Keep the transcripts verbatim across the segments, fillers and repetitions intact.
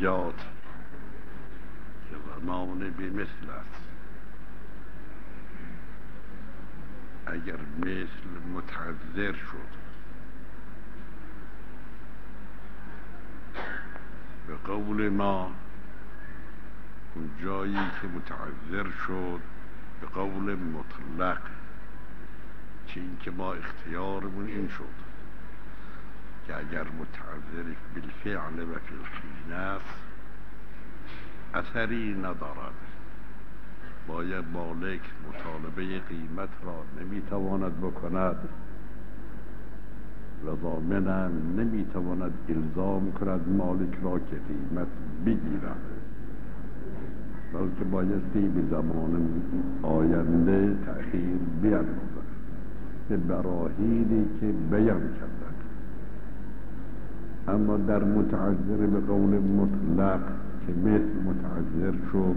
جزئیات که زمان به مثل است. اگر مثل متعذر شد به قول ما، اون جایی که متعذر شد به قول مطلق، چه این که ما اختیارمون این شد که اگر متعذر بالفعل و فی الحین است اثری ندارد، باید مالک مطالبه قیمت را نمیتواند بکند و ضامناً نمیتواند الزام کند مالک را که قیمت بگیرد، بلکه بایستی به زمان آینده تأخیر بیندازد به براهینی که بیان کردند. اما در متعذر به قول مطلق که مثل متعذر شد،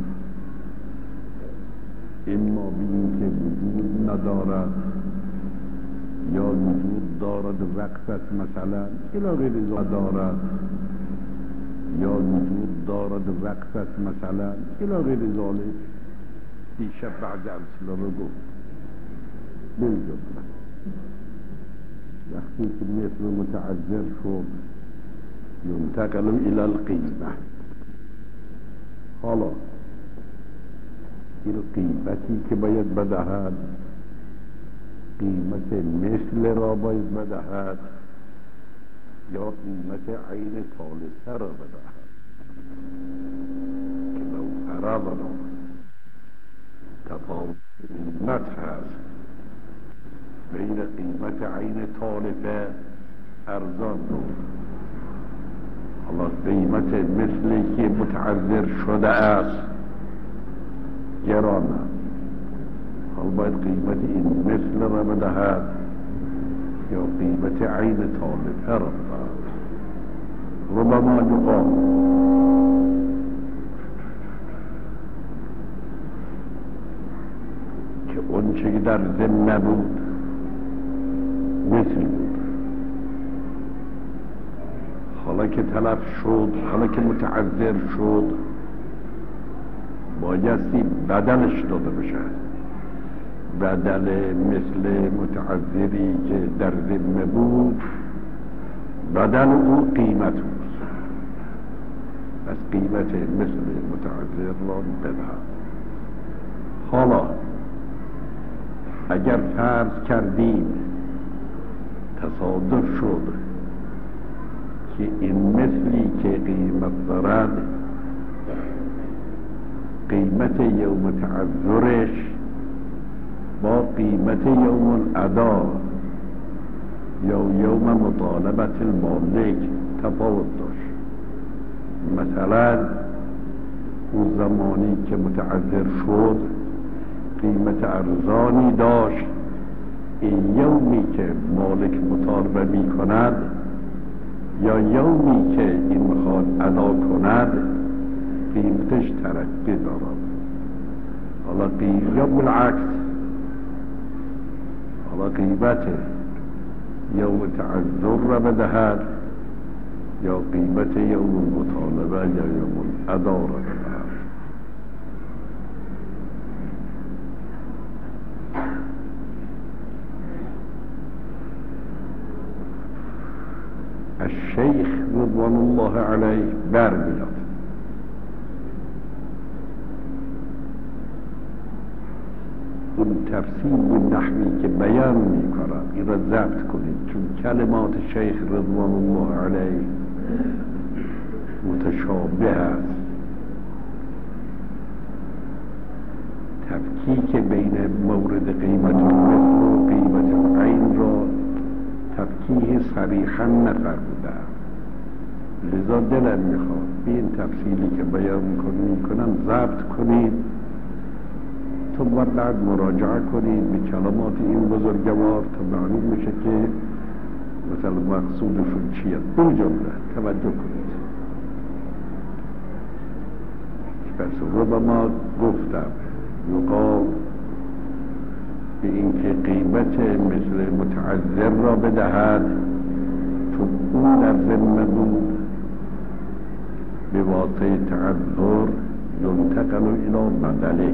اما بین که وجود ندارد یا وجود دارد وقفت مثلا الی غیر ذالک دارد یا وجود دارد وقفت مثلا الی غیر ذالک. دیشب بعد امثله رو گفت بلجمله وقتی که مثل متعذر شد ينتقل الى القیمه. حالا این قیمتی که باید بدهد قیمت مثل را باید بدهد یا قیمت عین ثالثه را بدهد که لو فرضنا تفاوت قیمت هست بین قیمت عین ثالثه ارزان رو. حالا قیمت مثلی که متعذر شده است گران است، حالا باید قیمت این مثل را بدهد یا قیمت عین ثالثه را بدهد. ربما یقال که اون چه که در ذمه بود مثل بود، حالا که تلف شد، حالا که متعذر شد، بایستی بدلش داده بشه. بدل مثل متعذری که در ذمه بود، بدل او قیمت بود، از قیمت مثل متعذر را بدهد. حالا اگر فرض کردیم تصادف شد که این مثلی که قیمت دارد قیمت یوم تعذرش با قیمت یوم الادا یا یوم مطالبت المالک تفاوت داشت، مثلا اون زمانی که متعذر شد قیمت ارزانی داشت، این یومی که مالک مطالبه می کند یا یومی که این میخواد ادا کند قیمتش ترقی دارد. حالا قیمت بالعکس، حالا قیمت یوم تعذر را بدهد یا قیمت یوم مطالبه یا یوم ادا را بدهد. الشیخ رضوان الله علیه برمیاد اون تفسیر و نحوی که بیان میکنه این را ضبط کنید، چون کلمات شیخ رضوان الله علیه متشابه است. تفکیک بین مورد قیمت مثل و قیمت عین را تفکیک صریحا نفرموده، لذا دلم میخواد به این تفصیلی که بیان میکنم ضبط کنید تا بعد مراجعه کنید به کلمات این بزرگوار تا معلوم میشه که مثلا مقصودشون چیه. دو جمله توجه کنید. پس رو به ما گفتم یقال به اینکه قیمت مثل متعذر را بدهد چون اون در ذمه بود به واسطه تعذر ینتقل الی بدله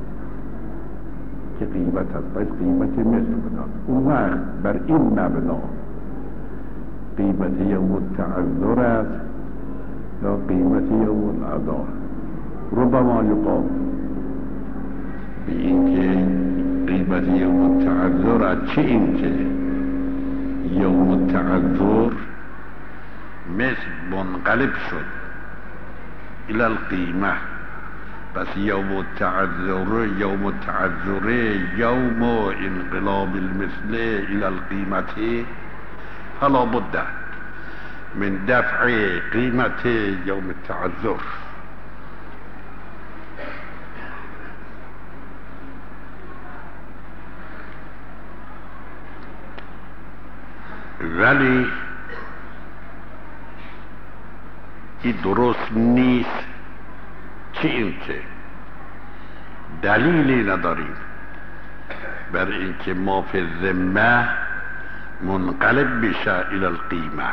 که قیمت هست، باید قیمت مثل بداد. اون وقت بر این مبنا قیمت یوم التعذر است یا قیمت یوم الادا. ربما یقال به این که قیمت یوم التعذر است، چه این که یوم التعذر مثل منقلب شد الى القیمه، بس یوم التعذر یوم التعذر یوم انقلاب المثل الى القیمه، فلا بد من دفع قیمت یوم التعذر. ولی این درست نیست، چه این که دلیلی نداریم بر اینکه ما فی الذمه منقلب بشه الی القیمه،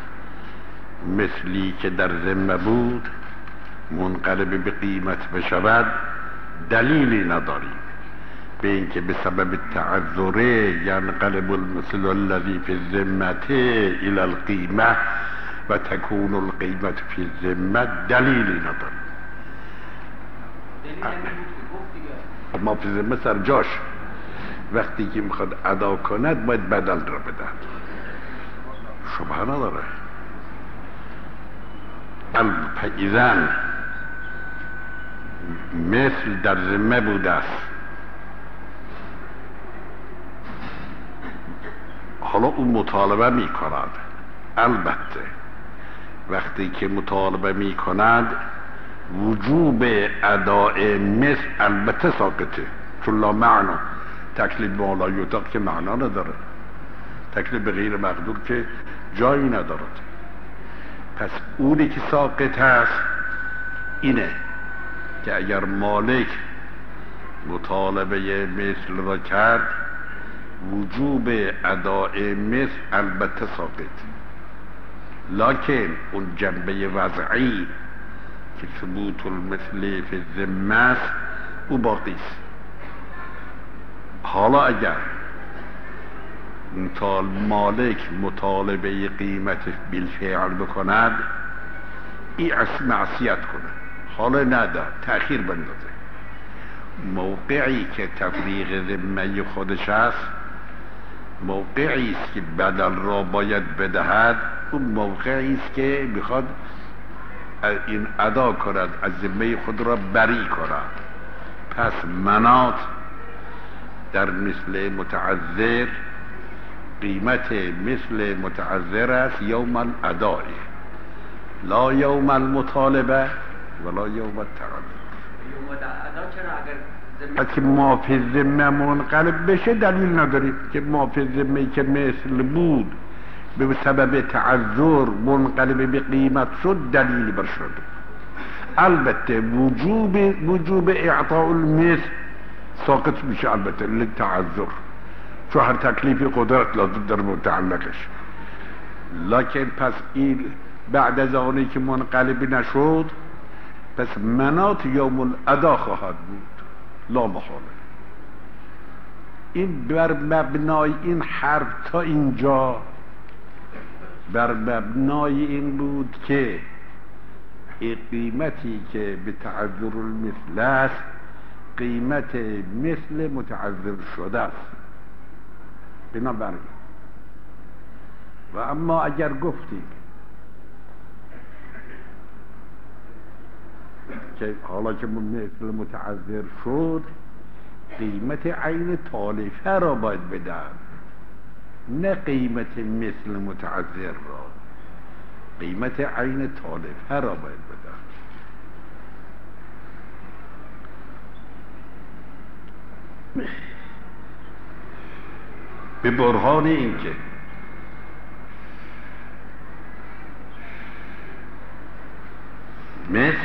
مثلی که در ذمه بود منقلب به قیمت بشود، دلیلی نداریم به اینکه به سبب تعذر ینقلب المثل الذی فی الذمه الی القیمه و تکون القیمت فی الذمه، دلیلی نداریم. ما فی الذمه سر جاش، وقتی که میخواد ادا کند باید بدل را بدهد، شبهه نداره. اذن مثل در ذمه بوده است، حالا اون مطالبه میکند. البته وقتی که مطالبه میکند وجوب اداء مثل البته ساقطه، چون لا معنا، تکلیف به لا یطاق که معنا نداره، تکلیف به غیر مقدور که جایی ندارد. پس اونی که ساقط هست اینه که اگر مالک مطالبه مثل را کرد وجوب اداء مثل البته ساقط، لکن اون جنبه وضعی که ثبوت المثل فی الذمه است او باقی است. حالا اگر مالک مطالبه قیمت بالفعل بکند، این معصیت کنه، حالا نده، تأخیر بندازه. موقعی که تفریق ذمه خودش است، موقعی است که بدل را باید بدهد، اون موقعی است که میخواد این ادا کند، از ذمه خود را بری کند. پس منات در مثل متعذر قیمت مثل متعذر است یوم الاداء، لا یوم المطالبه ولا یوم التعذر. یوم ادا چرا اگر پس که ما فی الذمه منقلب بشه دلیل نداریم که ما فی الذمه که مثل بود به سبب تعذر منقلب به قیمت شد دلیل بر شد. البته وجوب وجوب اعطاء المثل ساقط میشه البته للتعذر، چون هر تکلیف قدرت لازم در متعلقش. لکن پس این بعد از آنی که منقلب نشد پس منات یوم الادا خواهد بود لا محاله. این بر مبنای این حرف تا اینجا بر مبنای این بود که این قیمتی که به تعذر المثل است قیمت مثل متعذر شده است. بنابراین و اما اگر گفتیم که حالا که مثل متعذر شد قیمت عین تالفه را باید بدن، نه قیمت مثل متعذر را، قیمت عین تالفه را باید بدن. به برهان این که مثل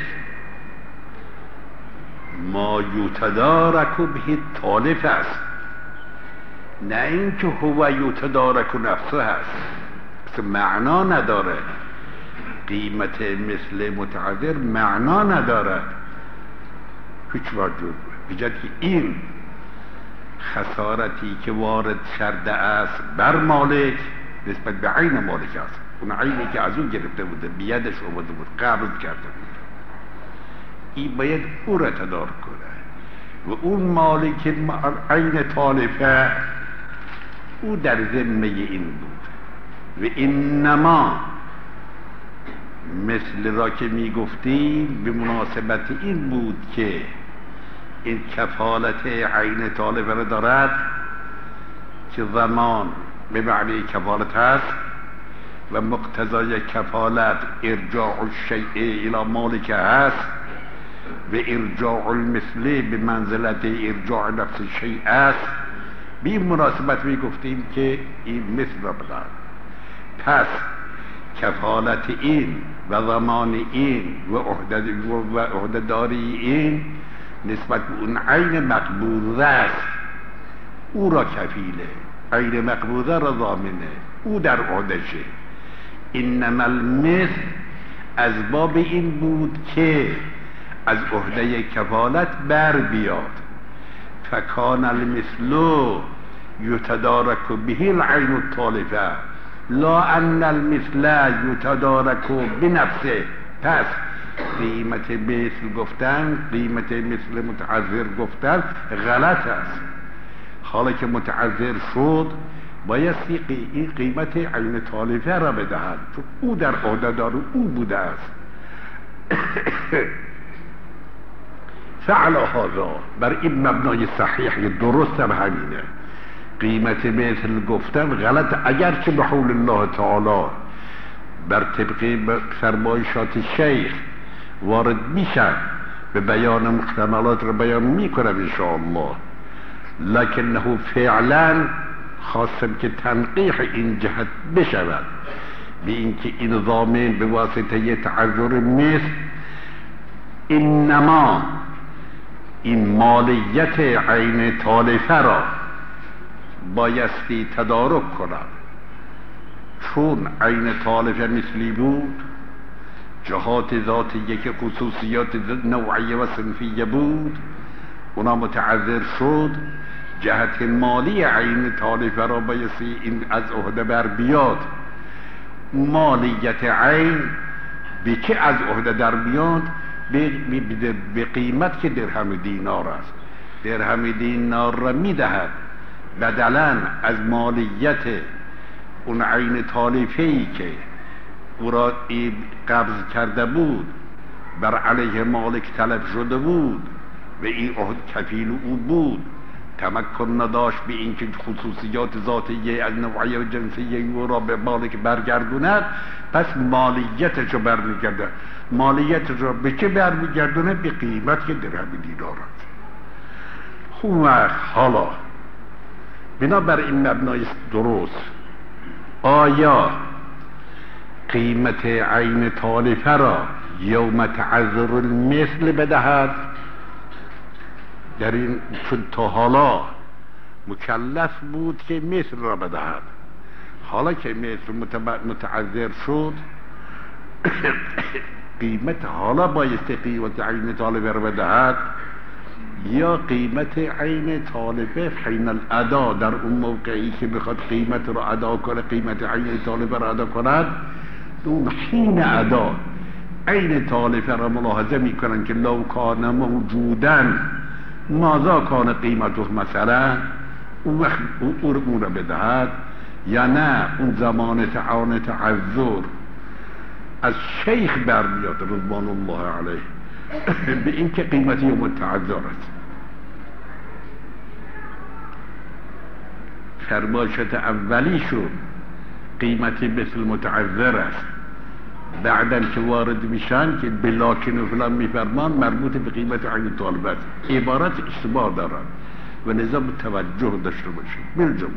ما یتدارک به تالف است، نه اینکه هو یتدارک نفسه هست، معنا نداره. قیمت مثل متعذر معنا ندارد هیچ وجود بجد که این خسارتی که وارد کرده است بر مالک نسبت به عین مالک است، اون عینی که از اون گرفته بوده بیدش اومده بود قبض کرده بود، این باید او را تدارک کنه و اون مالک عین طالفه او در ذمه این بود. و انما مثل را که می گفتیم به مناسبت این بود که این کفالت عین طالبه را دارد که زمان به معنی کفالت هست و مقتضای کفالت ارجاع الشیء الى مالک هست و ارجاع المثل به منزلت ارجاع نفس الشیء است. به این مناسبت می گفتیم که این مثل را بدارد. پس کفالت این و زمان این و عهده‌داری این نسبت به اون عین مقبوضه است، او را کفیله، عین مقبوضه را ضامنه، او در عهدشه. انما المثل از باب این بود که از عهده کفالت بر بیاد. فکان المثل یتدارک به العین الطالفه لا ان المثل یتدارک بنفسه. پس قیمت مثل گفتن، قیمت مثل متعذر گفتن غلط است. حالا که متعذر شد بایستی این قیمت عین طالفه را بدهد چون او در عهده دار او بوده است. فعلا هذا بر این مبنای صحیح درست هم همینه. قیمت مثل گفتن غلط اگرچه به حول الله تعالی بر طبق فرمایشات شیخ وارد میشن به بیان محتملات را بیان میکنم انشاءالله، لکنه فعلا خواستم که تنقیح این جهت بشود به اینکه این ضامن به واسطه تعذر مثل انما این مالیت عین طالفه را بایستی تدارک کنم، چون عین طالفه مثلی بود، جهات ذاتیه که خصوصیات نوعیه و صنفیه بود، اونا متعذر شد، جهت مالی عین طالفه را بایستی این از عهده بر بیاد. مالیت عین به چه از عهده در بیاد؟ به, به, به قیمت که درهم دینار است. درهم دینار را میدهد بدلاً از مالیت اون عین طالفه‌ای که او را قبض کرده بود، بر علیه مالک طلب شده بود و این عهد کفیل او بود، تمکن نداشت به اینکه خصوصیات ذاتیه از نوعیه و جنسیه او را به مالک برگردوند، پس مالیتش رو برمیگرده. مالیتش رو به چه برمیگردونه؟ به قیمت که درهم دینار است. خوب حالا بنابر این مبنای درست آیا قیمت عین طالفه را یوم تعذر المثل بدهد؟ در این چون تا حالا مکلف بود که مثل را بدهد، حالا که مثل متعذر شد قیمت حالا بایسته قیمت عین طالفه را بدهد یا قیمت عین طالبه حین الادا، در اون موقعی که بخواد قیمت رو ادا کنه، قیمت عین طالبه رو ادا کند، اون حین ادا عین طالبه رو ملاحظه میکنن که لو کان موجودن ماذا کان قیمته، مثلا اون وقت اون رو بدهد یا نه اون زمان تعان تعذر از شیخ برمیاد رضوان الله علیه به این که قیمتی متعذر است. فرمایشات اولی شد قیمتی مثل متعذر است، بعدن که وارد میشن که بلاکن و فلان میفرمان مربوط به قیمت عین طالبه است. عبارت اشتباه دارن و لذا توجه داشته باشید. بالجمله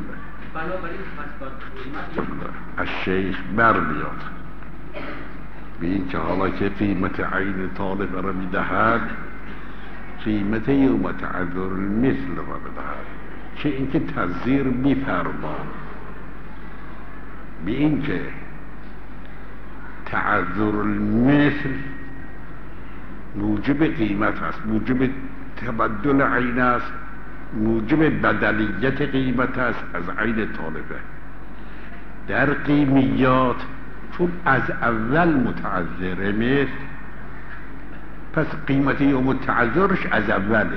از شیخ برمیاد به این که حالا که قیمت عین طالبه را میدهد قیمت یوم تعذر المثل را بدهد، چه اینکه تذیر میفرمان به این که تعذر المثل موجب قیمت است، موجب تبدل عین است، موجب بدلیت قیمت است از عین طالبه. در قیمیات چون از اول متعذره مثل، پس قیمت یوم تعذرش از اوله.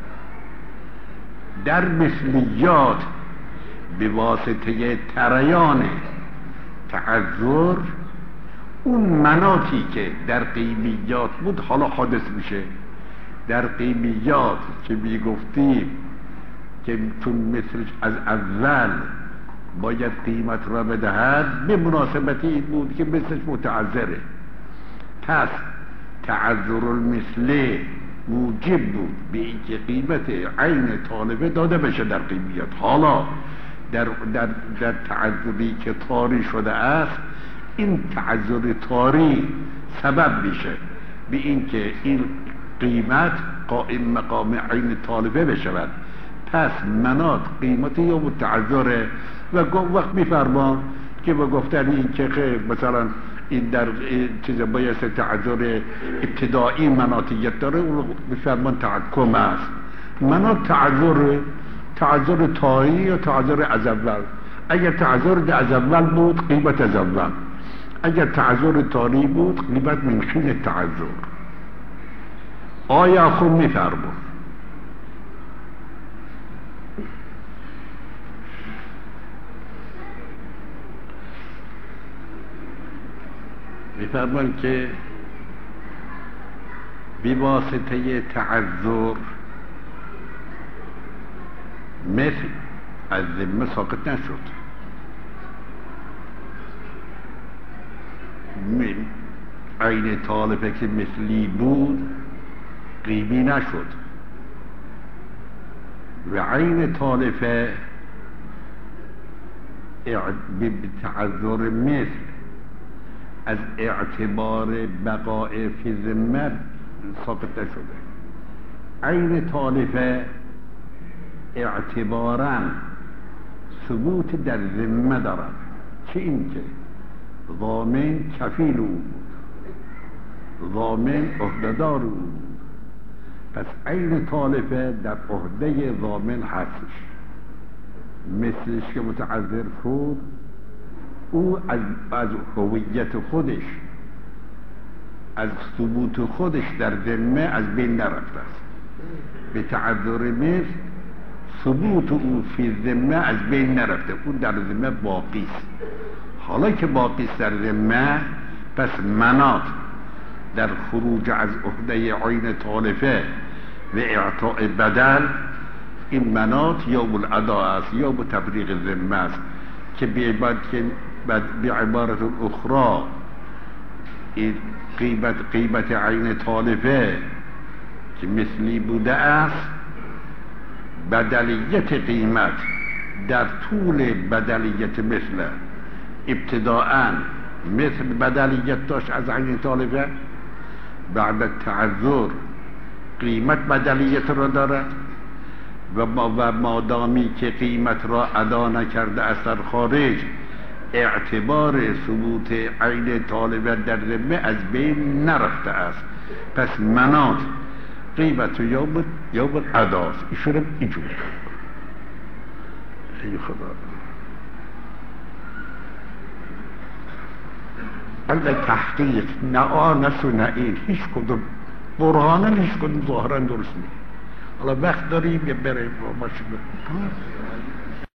در مثلیات به واسطه تریان تعذر اون مناطی که در قیمیات بود حالا حادث میشه. در قیمیات که میگفتیم که چون مثلش از اول باید قیمت را بدهد، به مناسبتی این بود که مثلش متعذره، پس تعذر المثله موجب بود به اینکه قیمت عین طالبه داده بشه در قیمیات. حالا در, در, در تعذری که طاری شده است، این تعذر طاری سبب میشه به اینکه این قیمت قائم مقام عین طالبه بشود. پس منات قیمت یا متعذره و وقت میفرمان که با گفتن این که خیر مثلا این در چیز باید تعذر ابتدایی مناطیت داره، اون میفرمان تحکم است. منات تعذر تعذر طاری یا تعذر از اول. اگر تعذر از اول بود قیمت از اول، اگر تعذر طاری بود قیمت من حین تعذر. آیا خود میفرمان میفرمان که بی واسطه تعذر مثل از ذمه ساقط نشد. عین طالبه که مثلی بود قیمی نشد و عین طالبه به تعذر مثل از اعتبار بقای فی ذمه ساقط نشده. عین طالبه اعتباراً ثبوت در ذمه دارد، چه این که ضامن کفیل او بود، ضامن عهده‌دار او بود. پس عین طالبه در عهده ضامن هستش. مثلش که متعذر شد، او از, از هویت خودش، از ثبوت خودش در ذمه از بین نرفته است. به تعذر مثل ثبوت او فی ذمه از بین نرفته، اون در ذمه باقی است. حالا که باقی است در ذمه، پس منات در خروج از عهده عین طالبه و اعطاء بدل، این منات یا بالادا است یا با تفریق ذمه است که به عبارت اخرى این قیمت قیمت عین طالبه که مثلی بوده است، بدلیت قیمت در طول بدلیت مثل ابتداءً مثل بدلیت داشت از عین طالبه، بعد تعذر قیمت بدلیت را دارد و مادامی که قیمت را ادا نکرده از در خارج، اعتبار ثبوت عین طالبه در ذمه از بین نرفته است. پس منات قیمت یا بود یا بود اداست. ایشون اینجور ای خدا. البته تحقیق نه آنس و نه این هیچ کدوم برهانه هیچ کدوم ظاهرا درست نیست. حالا وقت داریم یا بریم با ماشین